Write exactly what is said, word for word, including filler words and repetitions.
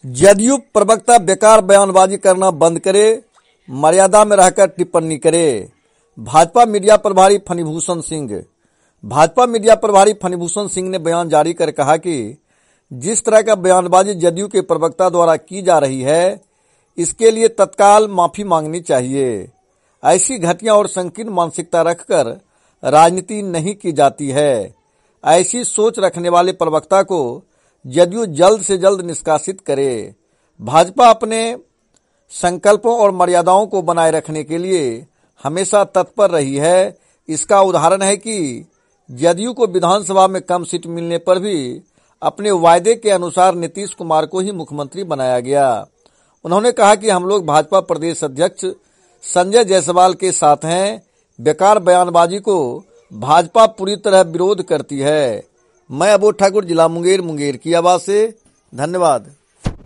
जदयू प्रवक्ता बेकार बयानबाजी करना बंद करे, मर्यादा में रहकर टिप्पणी करे। भाजपा मीडिया प्रभारी फणिभूषण सिंह भाजपा मीडिया प्रभारी फणिभूषण सिंह ने बयान जारी कर कहा कि जिस तरह का बयानबाजी जदयू के प्रवक्ता द्वारा की जा रही है, इसके लिए तत्काल माफी मांगनी चाहिए। ऐसी घटिया और संकीर्ण मानसिकता रखकर राजनीति नहीं की जाती है। ऐसी सोच रखने वाले प्रवक्ता को जदयू जल्द से जल्द निष्कासित करे। भाजपा अपने संकल्पों और मर्यादाओं को बनाए रखने के लिए हमेशा तत्पर रही है। इसका उदाहरण है कि जदयू को विधानसभा में कम सीट मिलने पर भी अपने वायदे के अनुसार नीतीश कुमार को ही मुख्यमंत्री बनाया गया। उन्होंने कहा कि हम लोग भाजपा प्रदेश अध्यक्ष संजय जायसवाल के साथ हैं। बेकार बयानबाजी को भाजपा पूरी तरह विरोध करती है। मैं अबोध ठाकुर, जिला मुंगेर, मुंगेर की आवाज से। धन्यवाद।